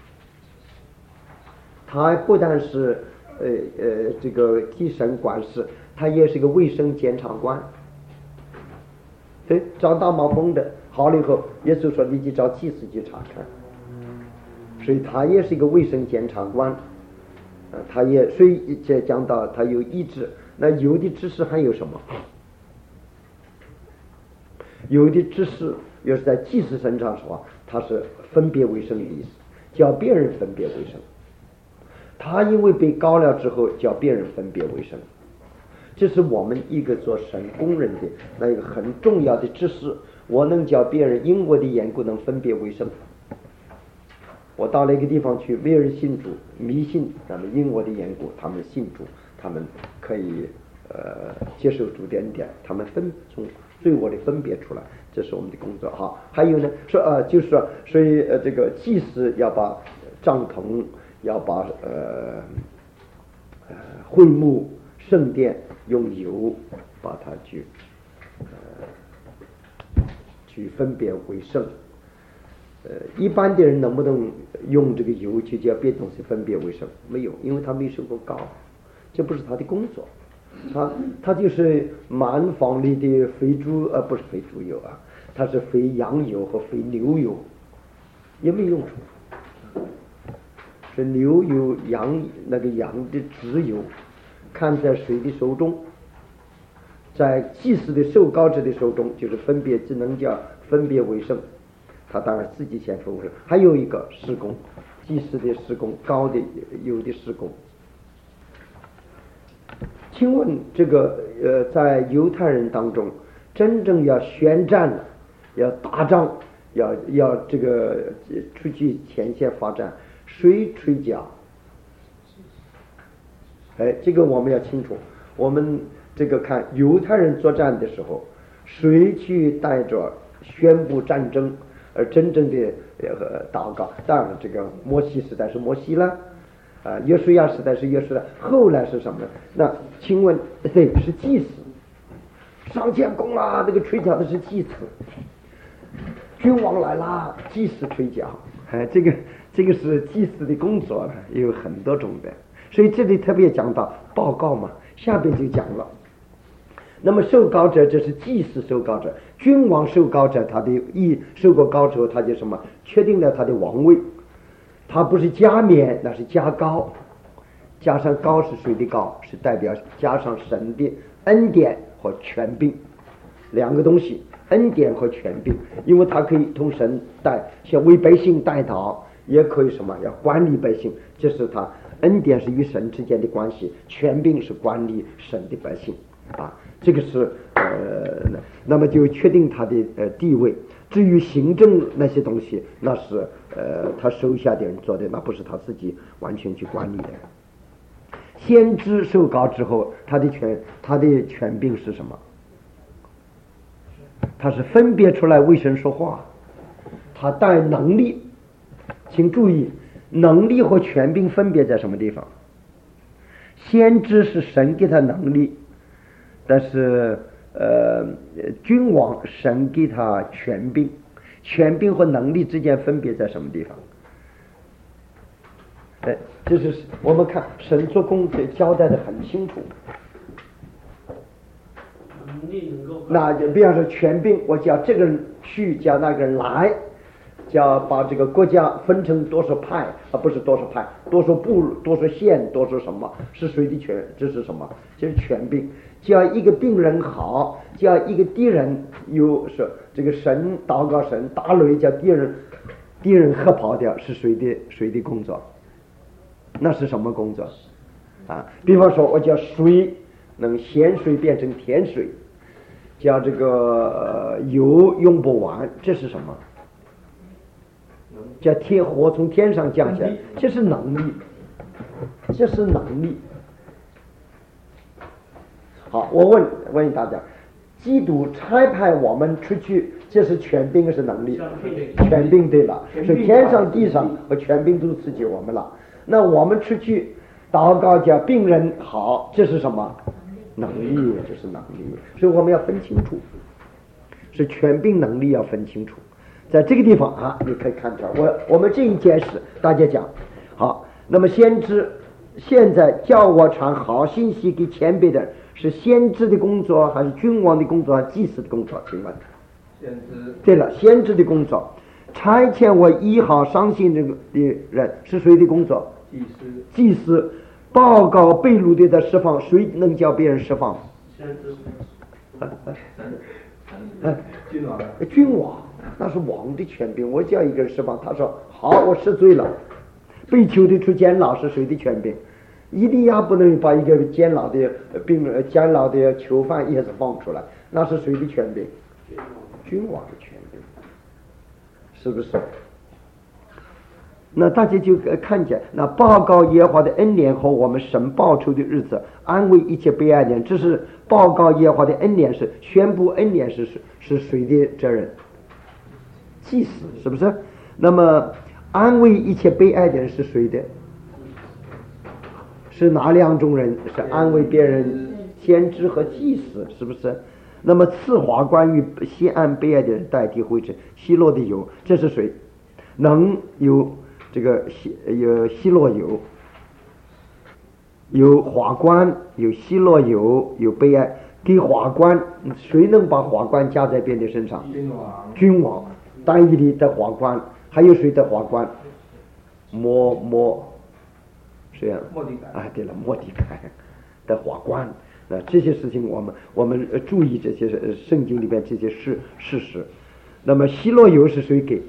他不但是这个祭神管事，他也是个卫生检察官。对，长大麻风的好了以后，耶稣说你去找祭司去查看，所以他也是一个卫生检察官。他也所以这讲到他有医治，那有的知识还有什么？有的知识要是在祭司身上说，他是分别为圣的意思，叫别人分别为圣。他因为被告了之后，叫别人分别为圣。这是我们一个做神工人的那一个很重要的知识。我能叫别人因我的缘故能分别为圣。我到了一个地方去，没有人信主，迷信，那么因我的缘故，他们信主，他们可以接受主的恩典，他们从罪恶里分别出来，这是我们的工作哈。还有呢，说就是说，所以这个祭司要把帐篷，要把会幕、圣殿用油把它去分别为圣。一般的人能不能用这个油去叫别东西分别为圣？没有，因为他没受过膏，这不是他的工作。他就是蛮房里的肥猪不是肥猪油啊，它是肥羊油和肥牛油，也没用处。是牛油、羊的脂油，看在谁的手中，在祭司的受膏者的手中，就是分别只能叫分别为圣。他当然自己先分为圣。还有一个事工，祭司的事工，高的有的事工。请问这个在犹太人当中，真正要宣战、要打仗、要这个出去前线发展，谁吹角？这个我们要清楚。我们这个看犹太人作战的时候，谁去带着宣布战争，而真正的祷告？当然，这个摩西时代是摩西了。约书亚时代是约书亚，后来是什么呢？那请问，对，是祭司上前攻啦，这个吹角的是祭司，君王来啦，祭司吹角，这个是祭司的工作，有很多种的，所以这里特别讲到报告嘛，下边就讲了。那么受膏者，这是祭司受膏者，君王受膏者，他的受过膏之后，他就什么确定了他的王位。他不是加冕，那是加膏，加上膏是谁的膏？是代表加上神的恩典和权柄两个东西，恩典和权柄，因为他可以同神像为百姓代祷，也可以什么要管理百姓，这是他恩典是与神之间的关系，权柄是管理神的百姓啊，这个是那么就确定他的地位。至于行政那些东西，那是他手下的人做的，那不是他自己完全去管理的。先知受膏之后，他的权柄是什么？他是分别出来为神说话，他带能力。请注意，能力和权柄分别在什么地方？先知是神给他能力，但是君王神给他权柄，权柄和能力之间分别在什么地方？这是我们看神做工交代的很清楚。 能力能够， 那比方说权柄，我叫这个人去，叫那个人来， 叫把这个国家分成多少派不是多少派，多少部多少县多少什么，是谁的权？这是什么？这是权柄。叫一个病人好，叫一个敌人有是这个神祷告神打雷，叫敌人喝跑掉，是谁的工作？那是什么工作啊？比方说我叫水能咸水变成甜水，叫这个油用不完，这是什么？叫天火从天上降下来，这是能力，这是能力。好，我问大家，基督差派我们出去，这是权柄还是能力？权柄对了，是天上地上和权柄都赐给我们了。那我们出去祷告叫病人好，这是什么？能力，这是能力。所以我们要分清楚，是权柄能力要分清楚。在这个地方啊，你可以看到我们这一件事大家讲好。那么先知现在叫我传好信息给前辈的人，是先知的工作还是君王的工作还是祭司的工作？请问？ 先知。对了，先知的工作。差遣我医好伤心的人是谁的工作？祭司。报告被掳的释放，谁能叫别人释放？ 先知。 君王，那是王的权柄。我叫一个人释放，他说好，我赦罪了。被囚的出监牢是谁的权柄？伊利亚不能把一个监牢的囚犯也是放出来，那是谁的权柄？君王的权柄，是不是？那大家就看见，那报告耶和华的恩典和我们神报仇的日子，安慰一切悲哀的人，这是报告耶和华的恩典，是宣布恩典是谁的责任？祭司，是不是？那么安慰一切悲哀的人是谁的？是哪两种人？是安慰别人，先知和祭司，是不是？那么赐华关于西安悲哀的人代替灰尘，希洛的油，这是谁？能有这个有希洛油，有华冠，有希洛油，有悲哀。给华冠，谁能把华冠加在别人的身上？君王。单一的华冠，还有谁的华冠？谁啊？ 莫迪改。 对了，莫迪改的华冠。这些事情我们注意这些圣经里边这些事实。那么希洛油是谁给？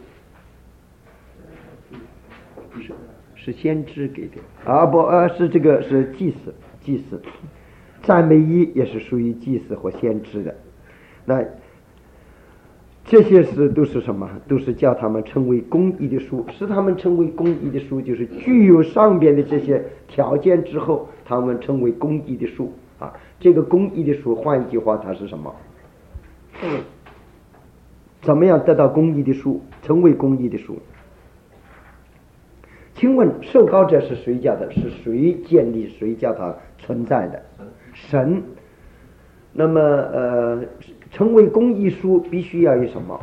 是先知给的是这个是祭司。赞美衣也是属于祭司或先知的。那这些事都是什么？都是叫他们成为公义的书，使他们成为公义的书，就是具有上边的这些条件之后，他们成为公义的书啊。这个公义的书，换一句话，它是什么？怎么样得到公义的书，成为公义的书？请问受膏者是谁叫的？是谁建立？谁叫他存在的？神。那么成为公义书必须要有什么？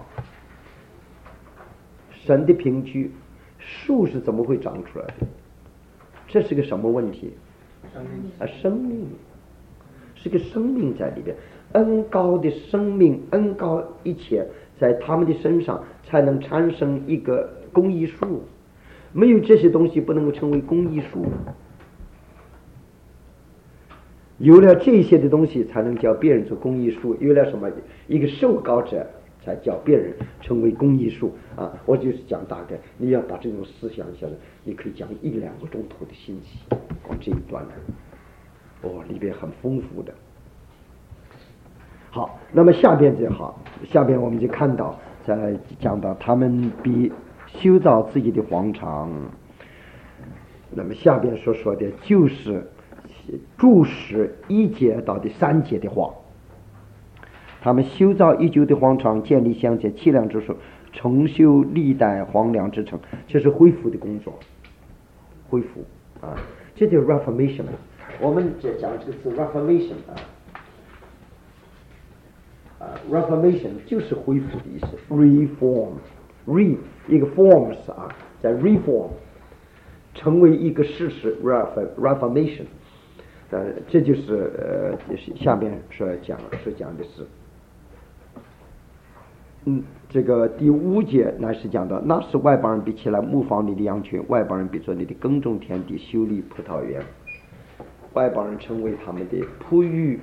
神的凭据。树是怎么会长出来的？这是个什么问题？生命是个生命在里边，恩高的生命，恩高一切在他们的身上才能产生一个公义树，没有这些东西不能够成为公义树。有了这些的东西才能叫别人做公益术，有了什么一个受膏者才叫别人成为公益术啊！我就是讲大概，你要把这种思想下来，你可以讲1-2个钟头的信息，这一段呢，里边很丰富的。好，那么下边我们就看到，在讲到他们比修造自己的皇场，那么下边所说的就是注释1节到第3节的话，他们修造已久的皇场，建立乡间凄凉之处，重修历代荒凉之城，这是恢复的工作。恢复啊，这叫 reformation。我们讲这个词 reformation reformation 就是恢复的意思 ，reform 一个 forms 在 reform 成为一个事实 reformation。这就是下面所讲的是， 这个第5节乃是讲到，那是外邦人必起来牧放你的羊群，外邦人必做你的耕种田地，修理葡萄园。外邦人成为他们的仆役，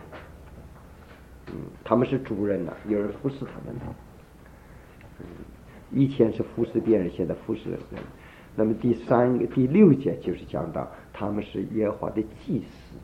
他们是主人了，有人服侍他们。以前是服侍别人，现在服侍人。那么第6节就是讲到他们是耶和华的祭司。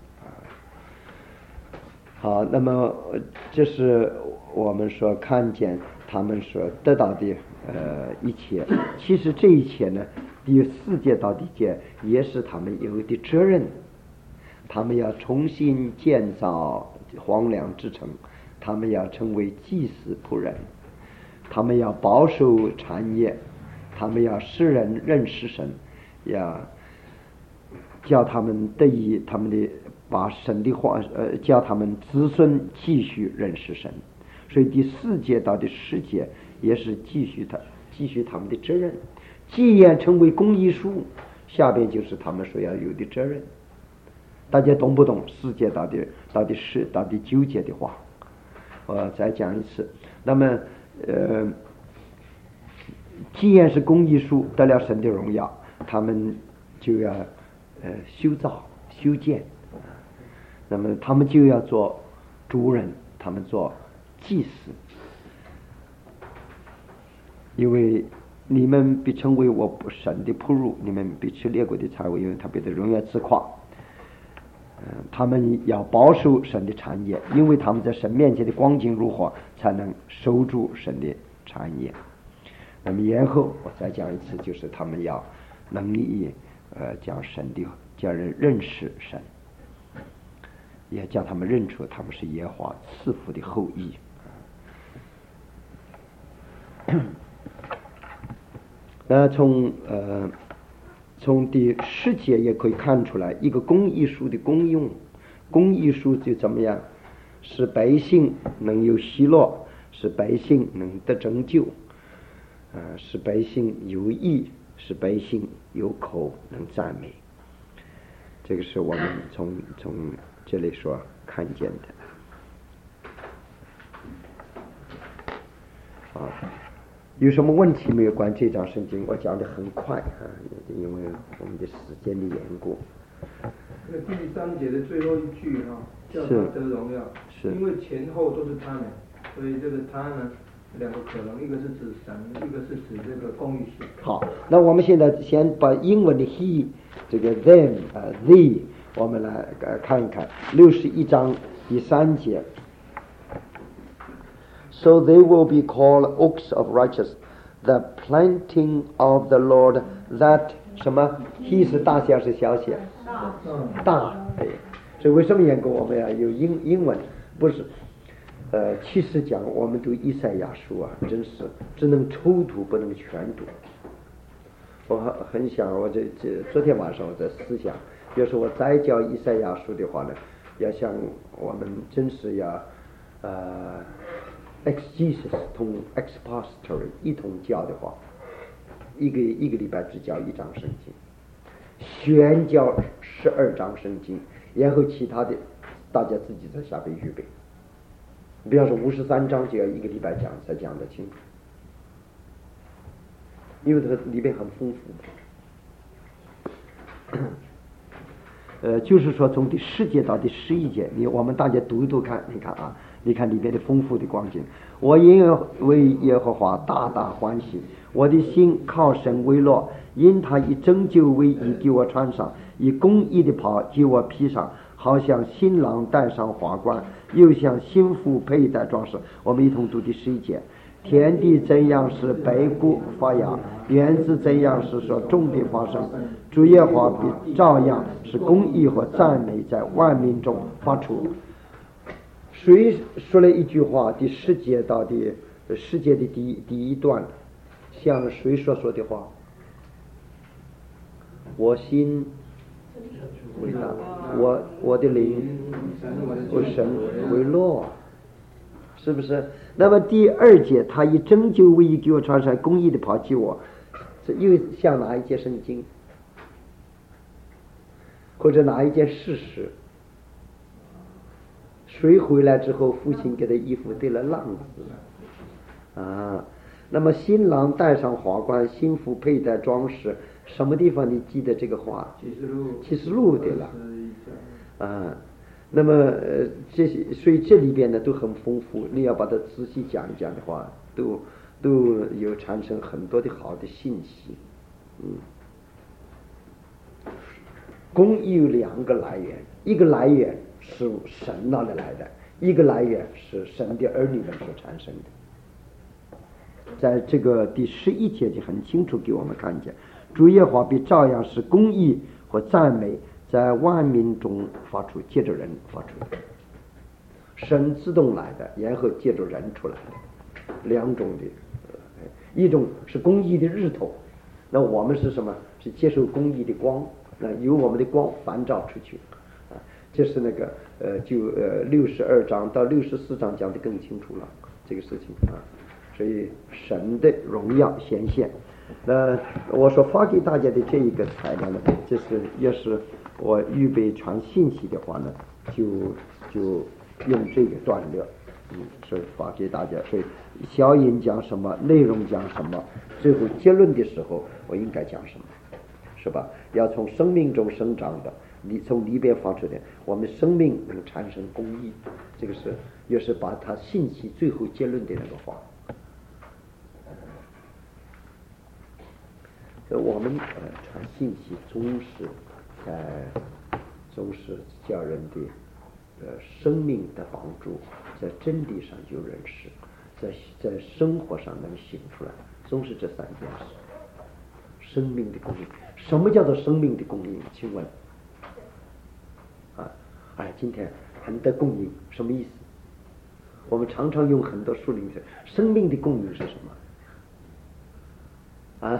好，那么这是我们说看见他们所得到的一切。其实这一切呢，第4节到第节也是他们有的责任。他们要重新建造荒凉之城，他们要成为祭司仆人，他们要保守产业，他们要使人认识神，要叫他们得以他们的把神的话叫他们子孙继续认识神。所以第4节到第10节也是继续他们的责任。既然成为公义书，下边就是他们所要有的责任。大家懂不懂4节到第9节的话？我再讲一次。那么既然是公义书得了神的荣耀，他们就要修造修建，那么他们就要做主人，他们做祭司。因为你们必成为我神的仆役，你们必吃列国的财物，因为他必得荣耀自夸。他们要保守神的产业，因为他们在神面前的光景如何，才能守住神的产业。那么然后我再讲一次，就是他们要能力讲神的，叫人认识神，也叫他们认出他们是耶和华赐福的后裔。那从第10节也可以看出来，一个公义书的功用。公义书就怎么样？使百姓能有喜乐，使百姓能得拯救，使百姓有义，使百姓有口能赞美。这个是我们从这里所看见的。有什么问题没有？关于这章圣经，我讲得很快因为我们的时间的缘故。 第3节的最后一句叫他得荣耀，因为前后都是他们，所以这个他呢2个可能，一个是指神，一个是指这个公义书。 好，那我们现在先把英文的 he 这个 them they 我们来看一看61章第3节。So they will be called oaks of righteousness, the planting of the Lord. That 什么 he 是大写是小写？大。对，所以为什么缘故我们要有英文？不是其实讲我们读以赛亚书真是只能抽读不能全读。我很想我昨天晚上我在思想，要是我再教以赛亚书的话呢，要像我们真是要exegesis 同 expository 一同教的话，一个礼拜只教1章圣经，宣教12章圣经，然后其他的大家自己在下边预备。比方说53章就要1个礼拜讲才讲得清楚，因为它里面很丰富。就是说从第10节到第11节，我们大家读一读看，你看里面的丰富的光景。我因为耶和华大大欢喜，我的心靠神为乐，因他以拯救为衣给我穿上，以公义的袍给我披上，好像新郎戴上花冠，又像新妇佩戴装饰。我们一同读第11节。天地怎样使百谷发芽，园子怎样使所种的发生，主耶和华必照样使公义和赞美在万民中发出。谁说了一句话？第10节到第10节的第一段，像谁所说的话？我心为大，我的灵为神为乐，是不是？那么第2节，他以拯救为衣给我穿上，公义的袍给我，这又像哪一节圣经？或者哪一件事实？谁回来之后，父亲给他衣服对了浪子那么新郎戴上华冠，新妇佩戴装饰，什么地方你记得这个话？启示录对了。那么这些，所以这里边呢都很丰富，你要把它仔细讲一讲的话，都有产生很多的好的信息。公义有两个来源，一个来源是神那里来的，一个来源是神的儿女们所产生的。在这个第11节就很清楚给我们看见，主耶和华必照样使公义和赞美在万民中发出，借着人发出。神自动来的，然后借着人出来的，两种的。一种是公义的日头，那我们是什么？是接受公义的光，由我们的光反照出去。这是那个62章到64章讲的更清楚了这个事情啊。所以神的荣耀显现。我所发给大家的这一个材料呢，这是也是我预备传信息的话呢，就用这个段落，所以发给大家。所以小引讲什么，内容讲什么，最后结论的时候我应该讲什么，是吧？要从生命中生长的，你从里边发出的，我们生命能产生公义，这个是也是把它信息最后结论的那个话。我们传信息总是叫人的生命的帮助，在真理上有认识，在生活上能行出来，总是这三件事。生命的供应，什么叫做生命的供应？请问今天很多供应什么意思？我们常常用很多术语，生命的供应是什么？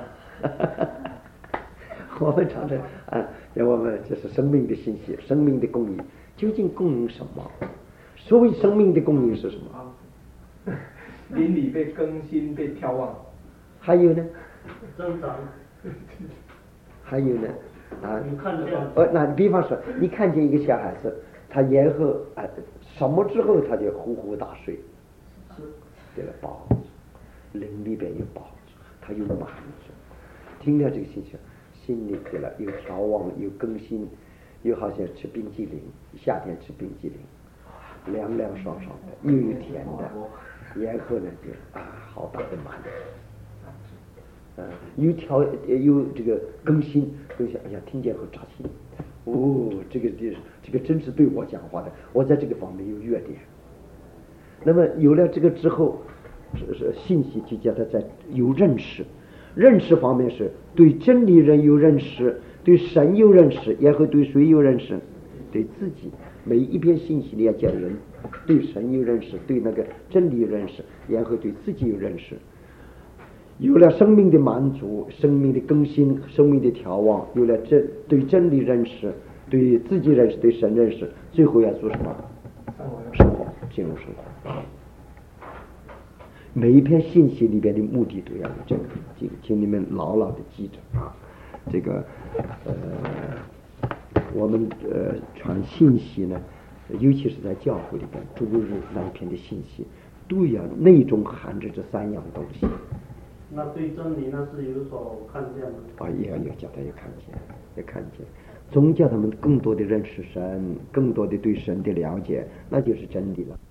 我们常常让我们就是生命的信息，生命的供应，究竟供应什么？所谓生命的供应是什么？ 邻里被更新，被眺望。 还有呢？ 增长。 还有呢？ 你看见？ 那比方说，你看见一个小孩子，他然后什么之后他就呼呼大睡，对了，饱足，灵里边有饱足，他有满足。听了这个信息，心里对了，有眺望，有更新，又好像吃冰激凌，夏天吃冰激凌，凉凉爽爽的，又有甜的，然后呢就好大的满足。有这个更新，哎呀，听见后扎心。这个真是对我讲话的，我在这个方面有弱点。那么有了这个之后，是信息就叫他在有认识。认识方面是对真理人有认识，对神有认识，然后对谁有认识？对自己。每一篇信息里要讲人对神有认识，对那个真理有认识，然后对自己有认识。有了生命的满足，生命的更新，生命的调望，有了对真理认识，对自己认识，对神认识，最后要做什么？生活，进入生活。每一篇信息里边的目的都要有这个，请你们牢牢的记着啊。这个我们传信息呢，尤其是在教会里边，主日那一篇的信息，都要内中含着这三样东西。 那对真理那是有所看见吗？ 也要叫他也看见，总叫他们更多的认识神，更多的对神的了解，那就是真理了。